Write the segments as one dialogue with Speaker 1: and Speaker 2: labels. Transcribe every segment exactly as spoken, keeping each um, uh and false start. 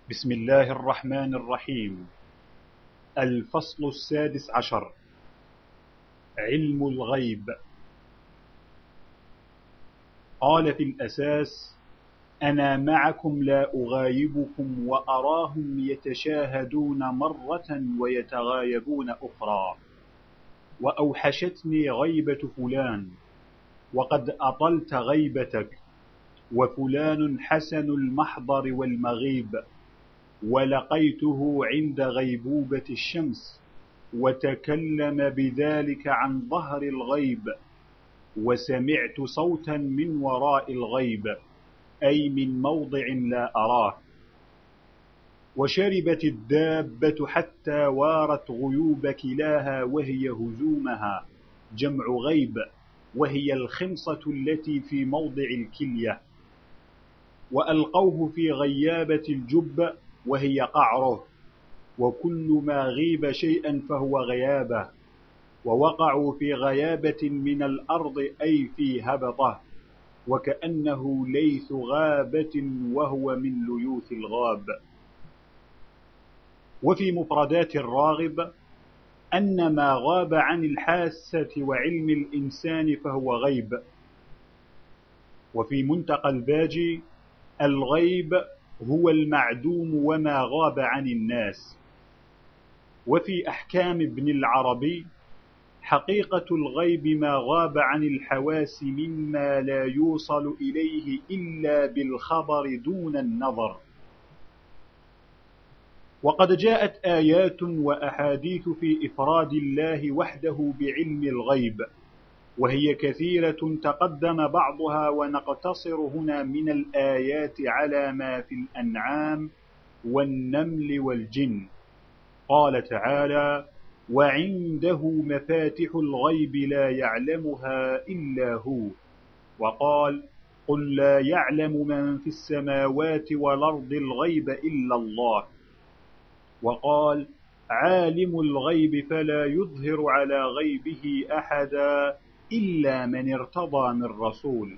Speaker 1: بسم الله الرحمن الرحيم. الفصل السادس عشر: علم الغيب. قال في الأساس: أنا معكم لا أغايبكم وأراهم يتشاهدون مرة ويتغايبون أخرى، وأوحشتني غيبة فلان وقد أطلت غيبتك، وفلان حسن المحضر والمغيب، ولقيته عند غيبوبة الشمس وتكلم بذلك عن ظهر الغيب، وسمعت صوتا من وراء الغيب أي من موضع لا أراه، وشربت الدابة حتى وارت غيوب كلاها وهي هزومها جمع غيب، وهي الخمصة التي في موضع الكلية، وألقوه في غيابة الجب وهي قعره، وكل ما غيب شيئا فهو غيابه، ووقعوا في غيابة من الأرض أي في هبطه، وكأنه ليث غابة وهو من ليوث الغاب. وفي مفردات الراغب أن ما غاب عن الحاسة وعلم الإنسان فهو غيب. وفي منتقى الباجي: الغيب هو المعدوم وما غاب عن الناس. وفي أحكام ابن العربي: حقيقة الغيب ما غاب عن الحواس مما لا يوصل إليه إلا بالخبر دون النظر. وقد جاءت آيات وأحاديث في إفراد الله وحده بعلم الغيب، وهي كثيرة تقدم بعضها، ونقتصر هنا من الآيات على ما في الأنعام والنمل والجن. قال تعالى: وعنده مفاتح الغيب لا يعلمها إلا هو. وقال: قل لا يعلم من في السماوات والأرض الغيب إلا الله. وقال: عالم الغيب فلا يظهر على غيبه أحدا إلا من ارتضى من رسول.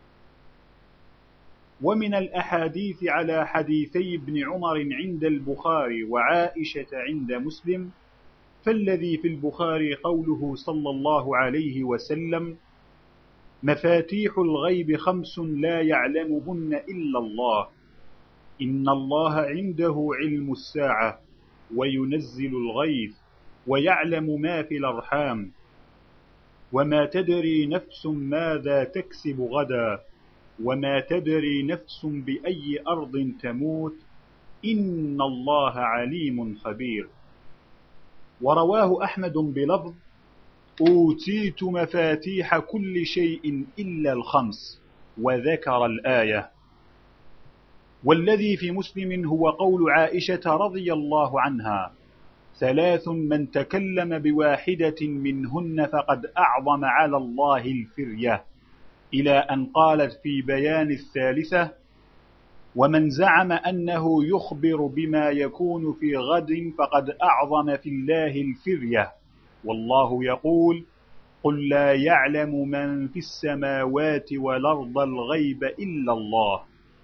Speaker 1: ومن الأحاديث على حديثي ابن عمر عند البخاري وعائشة عند مسلم، فالذي في البخاري قوله صلى الله عليه وسلم: مفاتيح الغيب خمس لا يعلمهن إلا الله، إن الله عنده علم الساعة وينزل الغيث ويعلم ما في الأرحام، وما تدري نفس ماذا تكسب غدا، وما تدري نفس بأي أرض تموت، إن الله عليم خبير. ورواه أحمد بلفظ: أوتيت مفاتيح كل شيء إلا الخمس، وذكر الآية. والذي في مسلم هو قول عائشة رضي الله عنها: ثلاث من تكلم بواحدة منهن فقد أعظم على الله الفرية، إلى أن قالت في بيان الثالثة: ومن زعم أنه يخبر بما يكون في غد فقد أعظم في الله الفرية، والله يقول: قل لا يعلم من في السماوات والأرض الغيب إلا الله.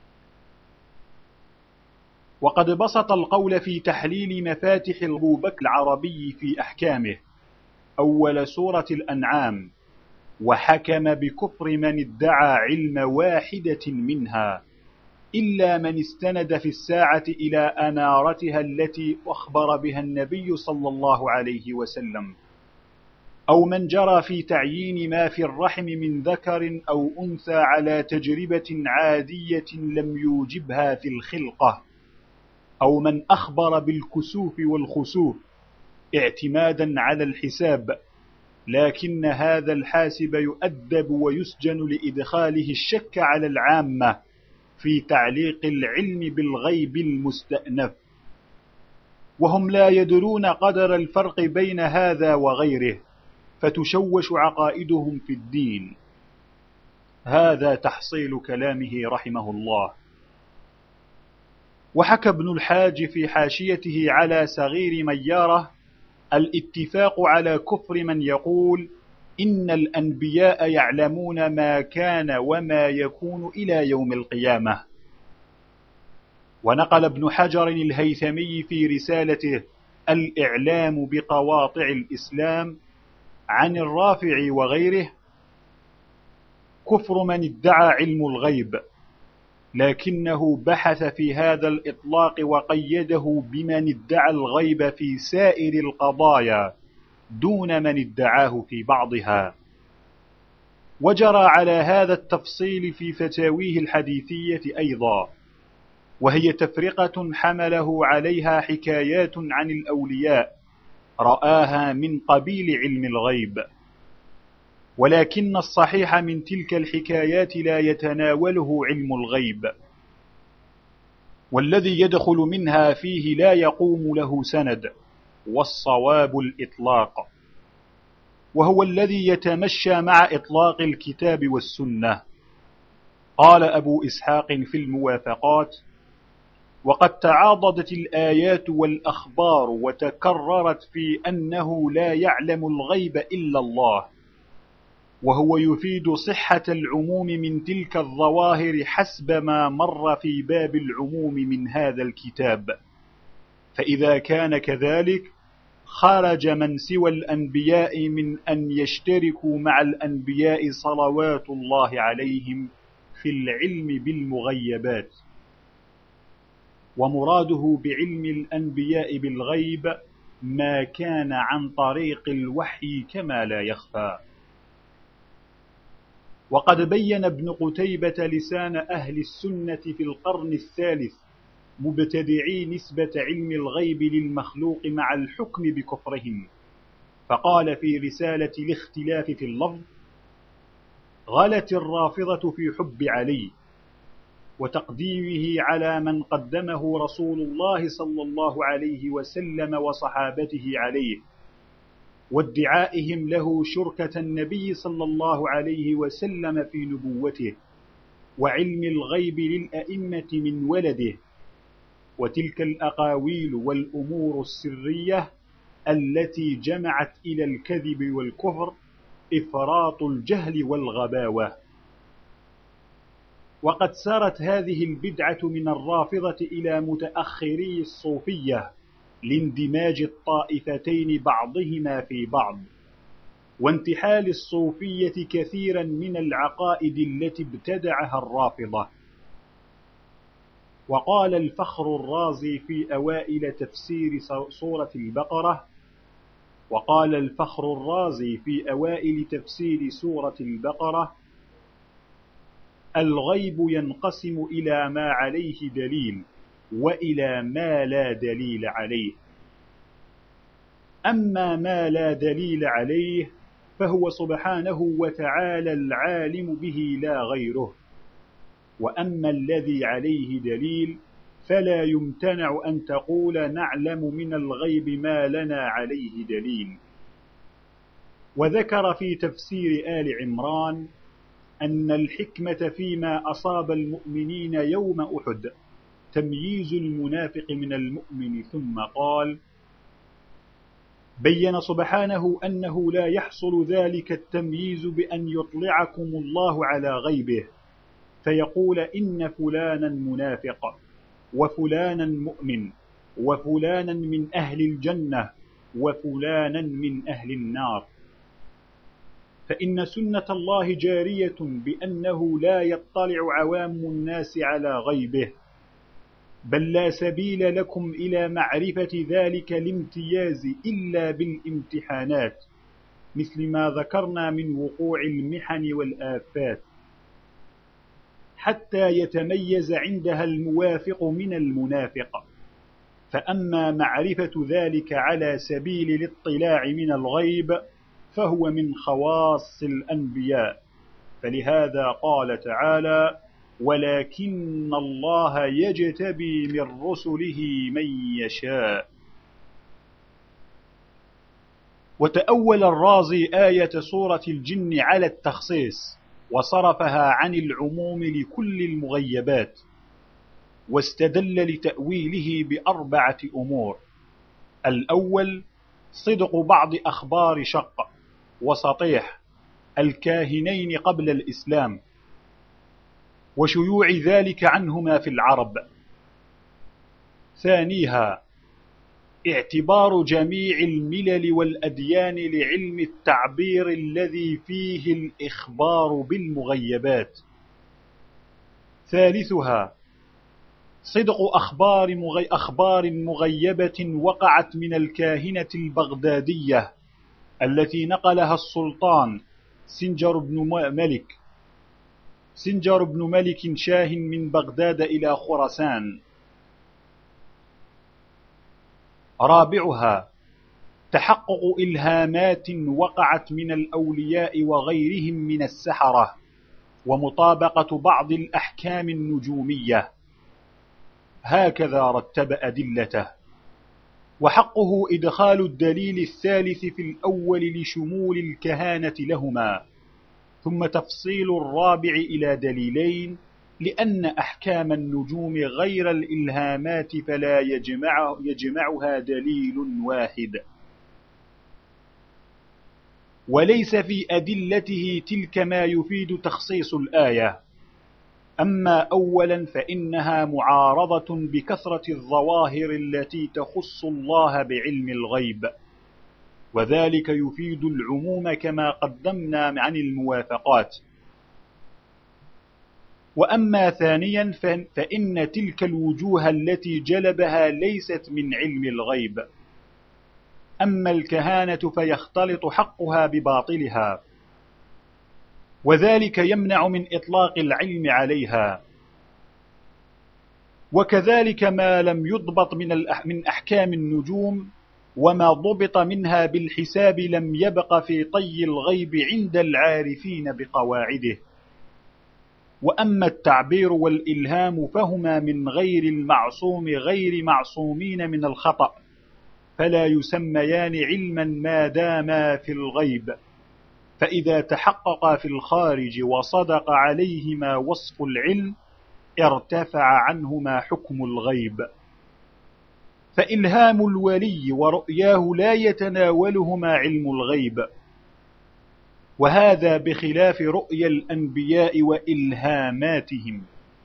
Speaker 1: وقد بسط القول في تحليل مفاتح الغيب العربي في أحكامه أول سورة الأنعام، وحكم بكفر من ادعى علم واحدة منها، إلا من استند في الساعة إلى أنارتها التي أخبر بها النبي صلى الله عليه وسلم، أو من جرى في تعيين ما في الرحم من ذكر أو أنثى على تجربة عادية لم يوجبها في الخلقة، أو من أخبر بالكسوف والخسوف اعتمادا على الحساب، لكن هذا الحاسب يؤدب ويسجن لإدخاله الشك على العامة في تعليق العلم بالغيب المستأنف، وهم لا يدرون قدر الفرق بين هذا وغيره، فتشوش عقائدهم في الدين. هذا تحصيل كلامه رحمه الله. وحكى ابن الحاج في حاشيته على صغير ميارة الاتفاق على كفر من يقول إن الأنبياء يعلمون ما كان وما يكون إلى يوم القيامة. ونقل ابن حجر الهيثمي في رسالته الإعلام بقواطع الإسلام عن الرافع وغيره: كفر من ادعى علم الغيب، لكنه بحث في هذا الإطلاق وقيده بمن ادعى الغيب في سائر القضايا دون من ادعاه في بعضها. وجرى على هذا التفصيل في فتاويه الحديثية أيضا، وهي تفرقة حمله عليها حكايات عن الأولياء رآها من قبيل علم الغيب، ولكن الصحيح من تلك الحكايات لا يتناوله علم الغيب، والذي يدخل منها فيه لا يقوم له سند، والصواب الإطلاق، وهو الذي يتمشى مع إطلاق الكتاب والسنة. قال أبو إسحاق في الموافقات: وقد تعاضدت الآيات والأخبار وتكررت في أنه لا يعلم الغيب إلا الله، وهو يفيد صحة العموم من تلك الظواهر حسب ما مر في باب العموم من هذا الكتاب. فإذا كان كذلك خرج من سوى الأنبياء من أن يشتركوا مع الأنبياء صلوات الله عليهم في العلم بالمغيبات. ومراده بعلم الأنبياء بالغيب ما كان عن طريق الوحي كما لا يخفى. وقد بين ابن قتيبة لسان أهل السنة في القرن الثالث مبتدعي نسبة علم الغيب للمخلوق مع الحكم بكفرهم، فقال في رسالة الاختلاف في اللفظ: غلت الرافضة في حب علي وتقديمه على من قدمه رسول الله صلى الله عليه وسلم وصحابته عليه، وادعائهم له شركة النبي صلى الله عليه وسلم في نبوته، وعلم الغيب للأئمة من ولده. وتلك الأقاويل والأمور السرية التي جمعت إلى الكذب والكفر إفراط الجهل والغباوة. وقد سارت هذه البدعة من الرافضة إلى متأخري الصوفية لاندماج الطائفتين بعضهما في بعض، وانتحال الصوفية كثيرا من العقائد التي ابتدعها الرافضة. وقال الفخر الرازي في أوائل تفسير سورة البقرة وقال الفخر الرازي في أوائل تفسير سورة البقرة: الغيب ينقسم إلى ما عليه دليل وإلى ما لا دليل عليه. أما ما لا دليل عليه فهو سبحانه وتعالى العالم به لا غيره، وأما الذي عليه دليل فلا يمتنع أن تقول نعلم من الغيب ما لنا عليه دليل. وذكر في تفسير آل عمران أن الحكمة فيما أصاب المؤمنين يوم أحد تمييز المنافق من المؤمن، ثم قال: بين سبحانه أنه لا يحصل ذلك التمييز بأن يطلعكم الله على غيبه فيقول إن فلانا منافق وفلانا مؤمن وفلانا من أهل الجنة وفلانا من أهل النار، فإن سنة الله جارية بأنه لا يطلع عوام الناس على غيبه، بل لا سبيل لكم إلى معرفة ذلك الامتياز إلا بالامتحانات، مثل ما ذكرنا من وقوع المحن والآفات، حتى يتميز عندها الموافق من المنافق. فأما معرفة ذلك على سبيل الاطلاع من الغيب فهو من خواص الأنبياء، فلهذا قال تعالى: ولكن الله يجتبي من رسله من يشاء. وتأول الرازي آية سورة الجن على التخصيص وصرفها عن العموم لكل المغيبات، واستدل لتأويله بأربعة أمور: الأول صدق بعض أخبار شق وسطيح الكاهنين قبل الإسلام وشيوع ذلك عنهما في العرب، ثانيها اعتبار جميع الملل والأديان لعلم التعبير الذي فيه الإخبار بالمغيبات. ثالثها صدق أخبار, مغي أخبار مغيبة وقعت من الكاهنة البغدادية التي نقلها السلطان سنجر بن ملك سنجر بن ملك شاه من بغداد إلى خراسان. رابعها تحقق إلهامات وقعت من الأولياء وغيرهم من السحرة ومطابقة بعض الأحكام النجومية. هكذا رتب أدلته. وحقه إدخال الدليل الثالث في الأول لشمول الكهانة لهما، ثم تفصيل الرابع إلى دليلين، لأن أحكام النجوم غير الإلهامات فلا يجمع يجمعها دليل واحد. وليس في أدلته تلك ما يفيد تخصيص الآية. أما أولا فإنها معارضة بكثرة الظواهر التي تخص الله بعلم الغيب، وذلك يفيد العموم كما قدمنا عن الموافقات. وأما ثانيا فإن تلك الوجوه التي جلبها ليست من علم الغيب. أما الكهانة فيختلط حقها بباطلها، وذلك يمنع من إطلاق العلم عليها. وكذلك ما لم يضبط من أحكام النجوم وما ضبط منها بالحساب لم يبق في طي الغيب عند العارفين بقواعده. وأما التعبير والإلهام فهما من غير المعصوم غير معصومين من الخطأ، فلا يسميان علما ما داما في الغيب، فإذا تحقق في الخارج وصدق عليهما وصف العلم ارتفع عنهما حكم الغيب. فإلهام الولي ورؤياه لا يتناولهما علم الغيب، وهذا بخلاف رؤيا الأنبياء وإلهاماتهم،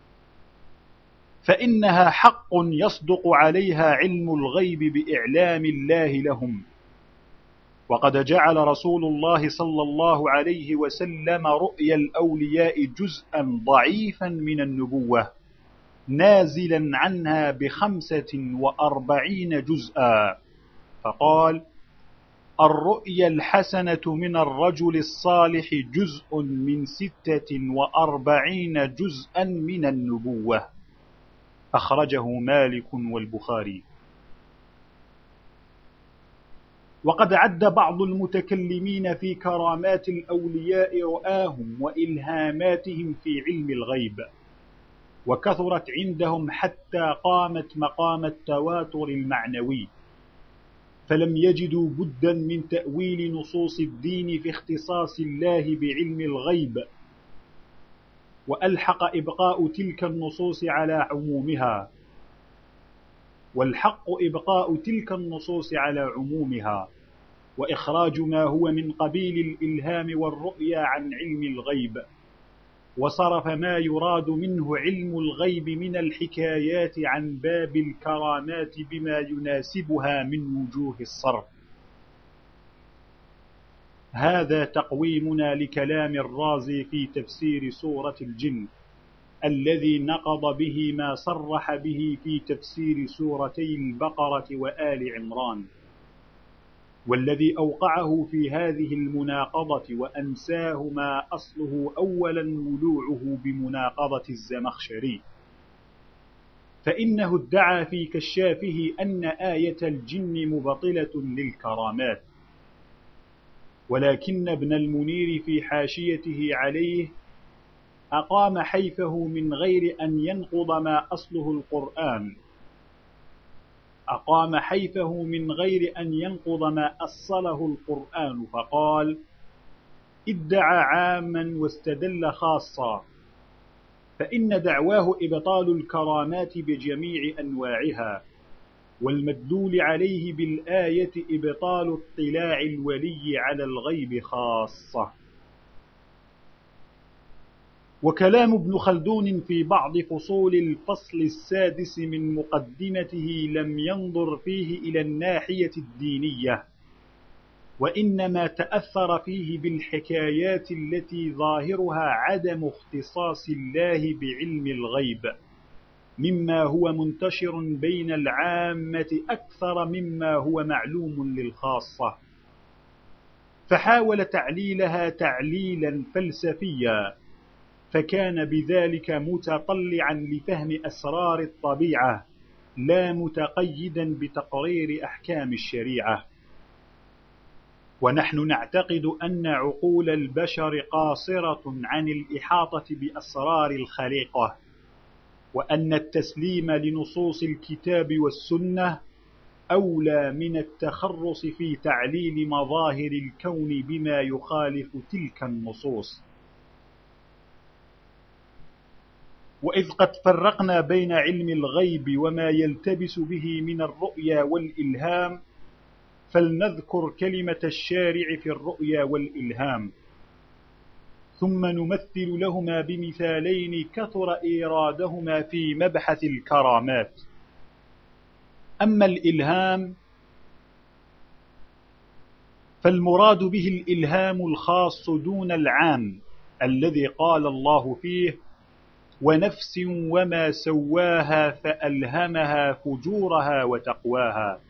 Speaker 1: فإنها حق يصدق عليها علم الغيب بإعلام الله لهم. وقد جعل رسول الله صلى الله عليه وسلم رؤيا الأولياء جزءا ضعيفا من النبوة نازلا عنها بخمسة وأربعين جزءا، فقال: الرؤيا الحسنة من الرجل الصالح جزء من ستة وأربعين جزءا من النبوة. أخرجه مالك والبخاري. وقد عد بعض المتكلمين في كرامات الأولياء رؤاهم وإلهاماتهم في علم الغيب، وكثرت عندهم حتى قامت مقام التواتر المعنوي، فلم يجدوا بدا من تأويل نصوص الدين في اختصاص الله بعلم الغيب، وألحق إبقاء تلك النصوص على عمومها والحق إبقاء تلك النصوص على عمومها وإخراج ما هو من قبيل الإلهام والرؤيا عن علم الغيب، وصرف ما يراد منه علم الغيب من الحكايات عن باب الكرامات بما يناسبها من وجوه الصرف. هذا تقويمنا لكلام الرازي في تفسير سورة الجن، الذي نقض به ما صرح به في تفسير سورتي البقرة وآل عمران، والذي أوقعه في هذه المناقضة وأنساه ما أصله أولا ولوعه بمناقضة الزمخشري، فإنه ادعى في كشافه أن آية الجن مبطلة للكرامات، ولكن ابن المنير في حاشيته عليه أقام حيفه من غير أن ينقض ما أصله القرآن أقام حيفه من غير أن ينقض ما أصله القرآن فقال: ادعى عاما واستدل خاصا، فإن دعواه إبطال الكرامات بجميع أنواعها، والمدلول عليه بالآية إبطال اطلاع الولي على الغيب خاصة. وكلام ابن خلدون في بعض فصول الفصل السادس من مقدمته لم ينظر فيه إلى الناحية الدينية، وإنما تأثر فيه بالحكايات التي ظاهرها عدم اختصاص الله بعلم الغيب، مما هو منتشر بين العامة أكثر مما هو معلوم للخاصة، فحاول تعليلها تعليلا فلسفيا، فكان بذلك متطلعا لفهم أسرار الطبيعة لا متقيدا بتقرير أحكام الشريعة. ونحن نعتقد أن عقول البشر قاصرة عن الإحاطة بأسرار الخليقة، وأن التسليم لنصوص الكتاب والسنة أولى من التخرص في تعليل مظاهر الكون بما يخالف تلك النصوص. وإذ قد فرقنا بين علم الغيب وما يلتبس به من الرؤيا والإلهام، فلنذكر كلمة الشارع في الرؤيا والإلهام، ثم نمثل لهما بمثالين كثر إيرادهما في مبحث الكرامات. أما الإلهام فالمراد به الإلهام الخاص دون العام الذي قال الله فيه: ونفس وما سواها فألهمها فجورها وتقواها.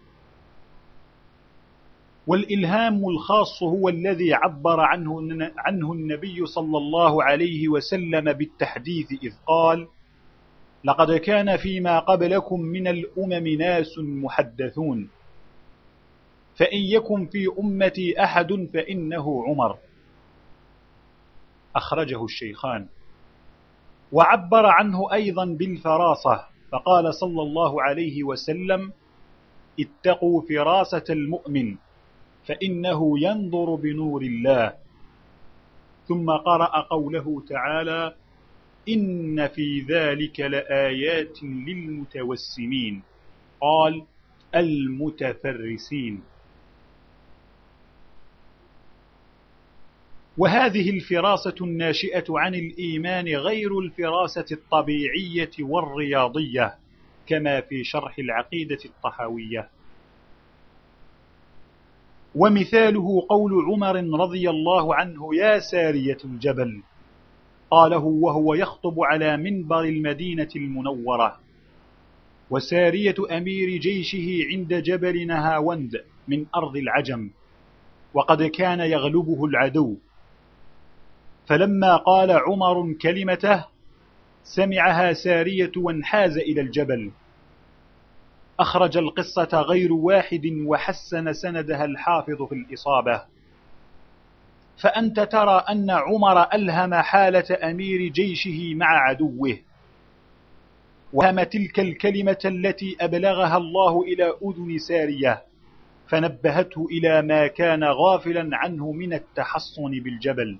Speaker 1: والإلهام الخاص هو الذي عبر عنه, عنه النبي صلى الله عليه وسلم بالتحديث إذ قال: لقد كان فيما قبلكم من الأمم ناس محدثون، فإن يكن في أمتي أحد فإنه عمر. أخرجه الشيخان. وعبر عنه أيضا بالفراسة، فقال صلى الله عليه وسلم: اتقوا فراسة المؤمن فإنه ينظر بنور الله. ثم قرأ قوله تعالى: إن في ذلك لآيات للمتوسمين، قال: المتفرسين. وهذه الفراسة الناشئة عن الإيمان غير الفراسة الطبيعية والرياضية، كما في شرح العقيدة الطحاوية. ومثاله قول عمر رضي الله عنه: يا سارية الجبل، قاله وهو يخطب على منبر المدينة المنورة، وسارية أمير جيشه عند جبل نهاوند من أرض العجم، وقد كان يغلبه العدو. فلما قال عمر كلمته سمعها سارية وانحاز إلى الجبل. أخرج القصة غير واحد وحسن سندها الحافظ في الإصابة. فأنت ترى أن عمر ألهم حالة أمير جيشه مع عدوه، وهم تلك الكلمة التي أبلغها الله إلى أذن سارية، فنبهته إلى ما كان غافلا عنه من التحصن بالجبل.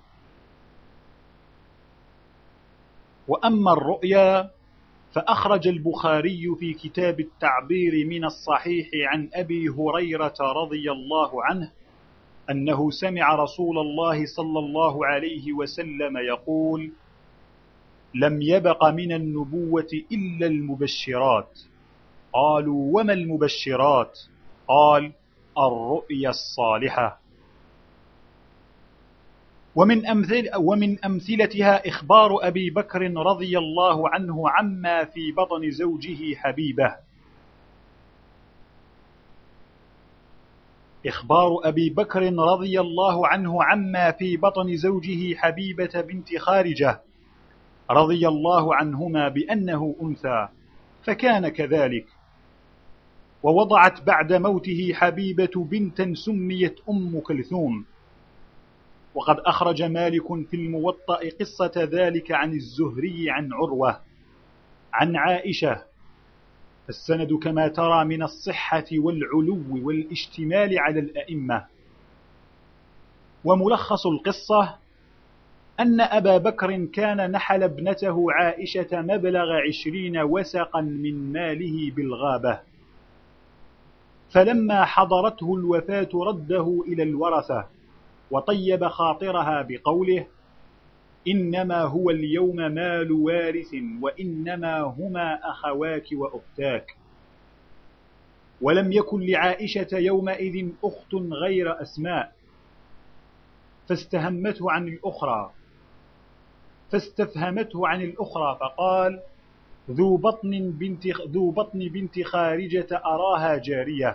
Speaker 1: وأما الرؤيا فأخرج البخاري في كتاب التعبير من الصحيح عن أبي هريرة رضي الله عنه أنه سمع رسول الله صلى الله عليه وسلم يقول: لم يبق من النبوة إلا المبشرات. قالوا: وما المبشرات؟ قال: الرؤيا الصالحة. ومن, أمثل ومن أمثلتها إخبار أبي بكر رضي الله عنه عما في بطن زوجه حبيبة. إخبار أبي بكر رضي الله عنه عما في بطن زوجه حبيبة بنت خارجة رضي الله عنهما بأنه أنثى، فكان كذلك. ووضعت بعد موته حبيبة بنتا سميت أم كلثوم. وقد أخرج مالك في الموطأ قصة ذلك عن الزهري عن عروة عن عائشة، السند كما ترى من الصحة والعلو والاشتمال على الأئمة. وملخص القصة أن أبا بكر كان نحل ابنته عائشة مبلغ عشرين وسقا من ماله بالغابة، فلما حضرته الوفاة رده إلى الورثة، وطيب خاطرها بقوله: إنما هو اليوم مال وارث، وإنما هما أخواك وأختاك. ولم يكن لعائشة يومئذ أخت غير أسماء، فاستهمته عن الأخرى فاستفهمته عن الأخرى فقال: ذو بطن بنت, ذو بطن بنت خارجة أراها جارية.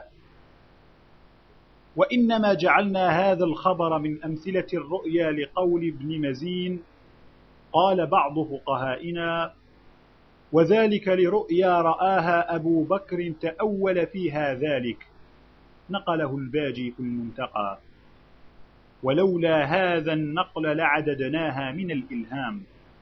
Speaker 1: وإنما جعلنا هذا الخبر من أمثلة الرؤيا لقول ابن مزين قال بعض فقهائنا: وذلك لرؤيا رآها أبو بكر تأول فيها ذلك، نقله الباجي في المنتقى، ولولا هذا النقل لعددناها من الإلهام.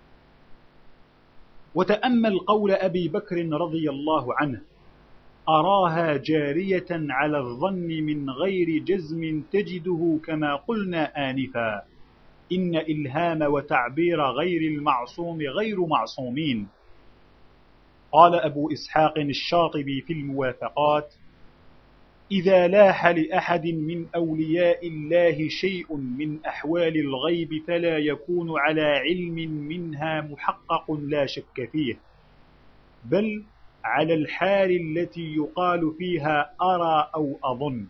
Speaker 1: وتأمل قول أبي بكر رضي الله عنه: أراها جارية على الظن من غير جزم تجده كما قلنا آنفا، إن إلهام وتعبير غير المعصوم غير معصومين. قال أبو إسحاق الشاطبي في الموافقات: إذا لاح لأحد من أولياء الله شيء من أحوال الغيب فلا يكون على علم منها محقق لا شك فيه، بل على الحال التي يقال فيها أرى أو أظن.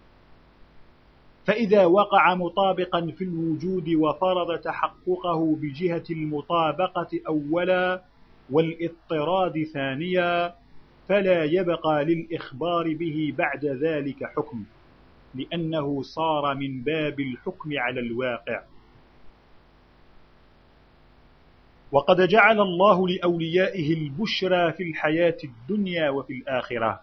Speaker 1: فإذا وقع مطابقا في الوجود وفرض تحققه بجهة المطابقة أولا والاضطراد ثانيا، فلا يبقى للإخبار به بعد ذلك حكم، لأنه صار من باب الحكم على الواقع. وقد جعل الله لأوليائه البشرى في الحياة الدنيا وفي الآخرة،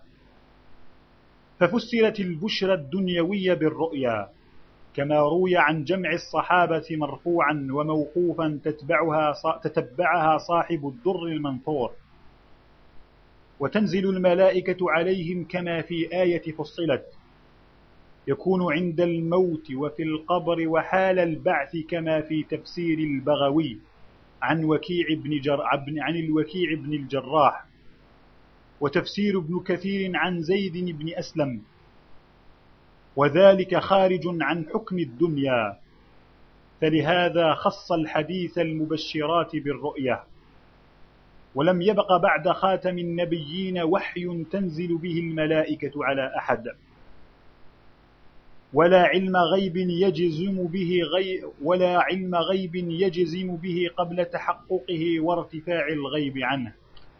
Speaker 1: ففسرت البشرى الدنيوية بالرؤيا، كما روي عن جمع الصحابة مرفوعا وموقوفا تتبعها تتبعها صاحب الدر المنثور. وتنزل الملائكة عليهم كما في آية فصلت، يكون عند الموت وفي القبر وحال البعث، كما في تفسير البغوي عن وكيع بن جر... عن الوكيع بن الجراح، وتفسير ابن كثير عن زيد بن أسلم، وذلك خارج عن حكم الدنيا، فلهذا خص الحديث المبشرات بالرؤية. ولم يبق بعد خاتم النبيين وحي تنزل به الملائكة على أحد، ولا علم غيب يجزم به غي ولا علم غيب يجزم به قبل تحققه وارتفاع الغيب عنه.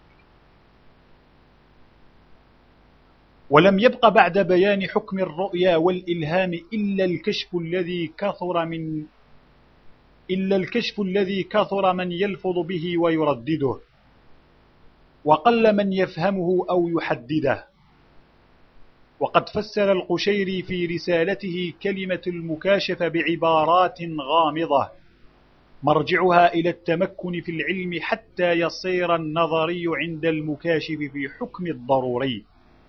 Speaker 1: ولم يبق بعد بيان حكم الرؤيا والإلهام إلا الكشف الذي كثر من إلا الكشف الذي كثر من يلفظ به ويردده، وقل من يفهمه أو يحدده. وقد فسر القشيري في رسالته كلمة المكاشفة بعبارات غامضة مرجعها إلى التمكن في العلم حتى يصير النظري عند المكاشف في حكم الضروري.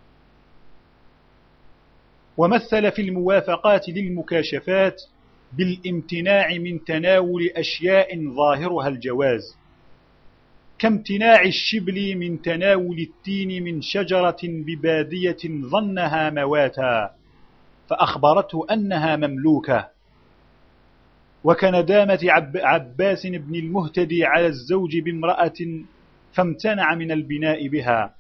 Speaker 1: ومثل في الموافقات للمكاشفات بالامتناع من تناول أشياء ظاهرها الجواز، كامتناع الشبل من تناول التين من شجرة ببادية ظنها مواتا فأخبرته أنها مملوكة، وكندامة عب عباس بن المهتدي على الزوج بامرأة فامتنع من البناء بها،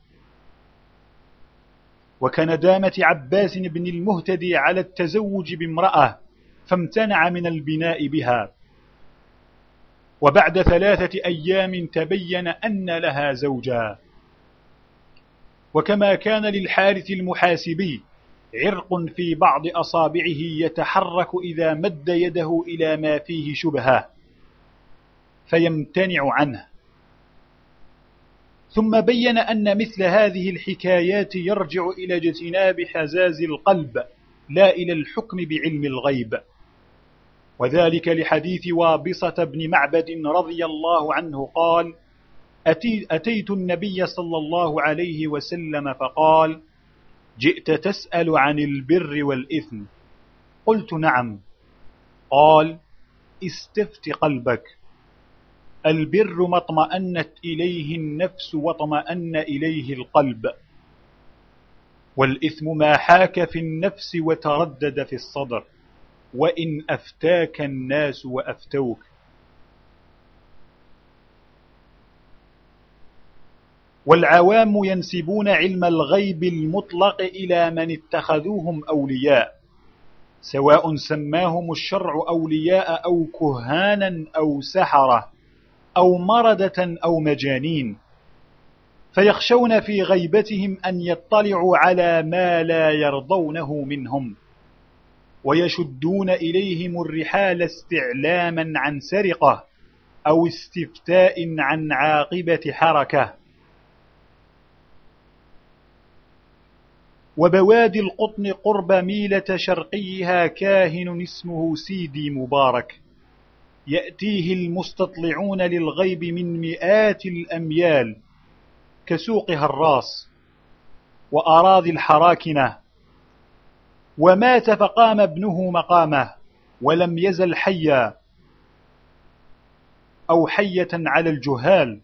Speaker 1: وكندامة عباس بن المهتدي على التزوج بامرأة فامتنع من البناء بها، وبعد ثلاثة أيام تبين أن لها زوجا. وكما كان للحارث المحاسبي عرق في بعض أصابعه يتحرك إذا مد يده إلى ما فيه شبهة فيمتنع عنه. ثم بين أن مثل هذه الحكايات يرجع إلى اجتناب حزاز القلب لا إلى الحكم بعلم الغيب، وذلك لحديث وابصة بن معبد رضي الله عنه قال: أتيت النبي صلى الله عليه وسلم فقال: جئت تسأل عن البر والإثم؟ قلت: نعم. قال: استفت قلبك، البر ما اطمأنت إليه النفس واطمأن إليه القلب، والإثم ما حاك في النفس وتردد في الصدر، وإن أفتاك الناس وأفتوك. والعوام ينسبون علم الغيب المطلق إلى من اتخذوهم أولياء، سواء سماهم الشرع أولياء أو كهانا أو سحرة أو مردة أو مجانين، فيخشون في غيبتهم أن يطلعوا على ما لا يرضونه منهم، ويشدون إليهم الرحال استعلاما عن سرقة أو استفتاء عن عاقبة حركة. وبوادي القطن قرب ميلة شرقيها كاهن اسمه سيدي مبارك، يأتيه المستطلعون للغيب من مئات الأميال كسوق هراس وأراضي الحراكنة، ومات فقام ابنه مقامه ولم يزل حيا أو حية على الجهال،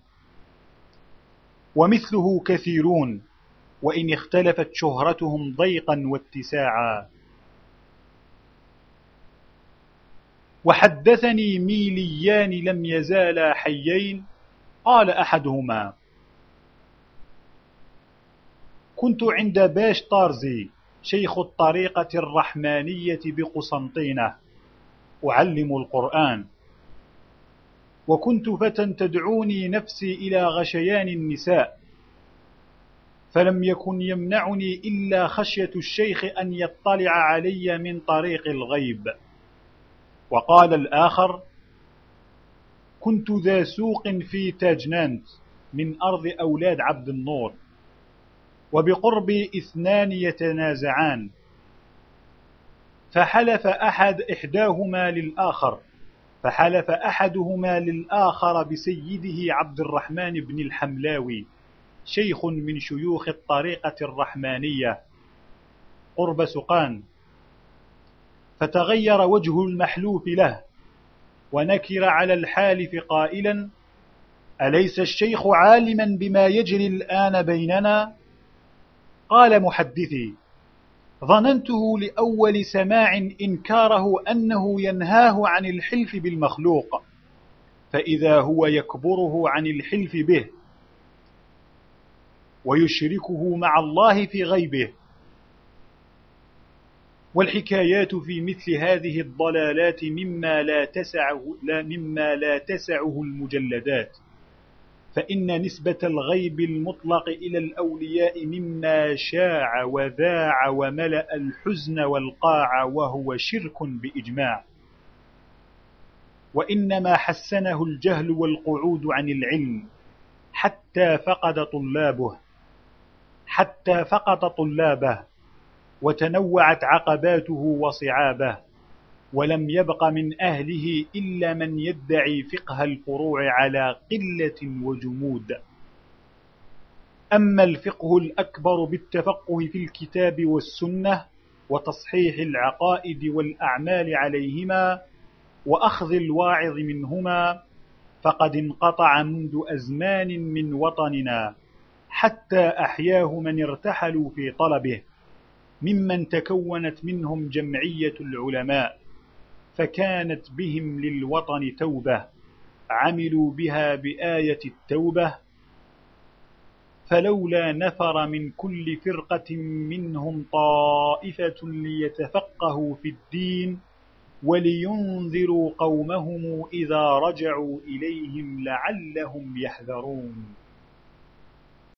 Speaker 1: ومثله كثيرون، وإن اختلفت شهرتهم ضيقا واتساعا. وحدثني ميليان لم يزالا حيين، قال أحدهما: كنت عند باش طارزي شيخ الطريقة الرحمانية بقسنطينة أعلم القرآن، وكنت فتى تدعوني نفسي إلى غشيان النساء، فلم يكن يمنعني إلا خشية الشيخ أن يطلع علي من طريق الغيب. وقال الآخر: كنت ذا سوق في تاجنانت من أرض أولاد عبد النور، وبقربي اثنان يتنازعان، فحلف أحد إحداهما للآخر فحلف أحدهما للآخر بسيده عبد الرحمن بن الحملاوي، شيخ من شيوخ الطريقة الرحمانية قرب سقان، فتغير وجه المحلوف له ونكر على الحالف قائلا: أليس الشيخ عالما بما يجري الآن بيننا؟ قال محدثي: ظننته لأول سماع إنكاره أنه ينهاه عن الحلف بالمخلوق، فإذا هو يكبره عن الحلف به ويشركه مع الله في غيبه. والحكايات في مثل هذه الضلالات مما لا تسعه, لا مما لا تسعه المجلدات، فإن نسبة الغيب المطلق إلى الأولياء مما شاع وذاع وملأ الحزن والقاع، وهو شرك بإجماع، وإنما حسنه الجهل والقعود عن العلم حتى فقد طلابه حتى فقد طلابه وتنوعت عقباته وصعابه، ولم يبق من أهله إلا من يدعي فقه الفروع على قلة وجمود. أما الفقه الأكبر بالتفقه في الكتاب والسنة وتصحيح العقائد والأعمال عليهما وأخذ الواعظ منهما، فقد انقطع منذ أزمان من وطننا، حتى أحياه من ارتحلوا في طلبه، ممن تكونت منهم جمعية العلماء، فكانت بهم للوطن توبة، عملوا بها بآية التوبة، فلولا نفر من كل فرقة منهم طائفة ليتفقهوا في الدين ولينذروا قومهم إذا رجعوا إليهم لعلهم يحذرون.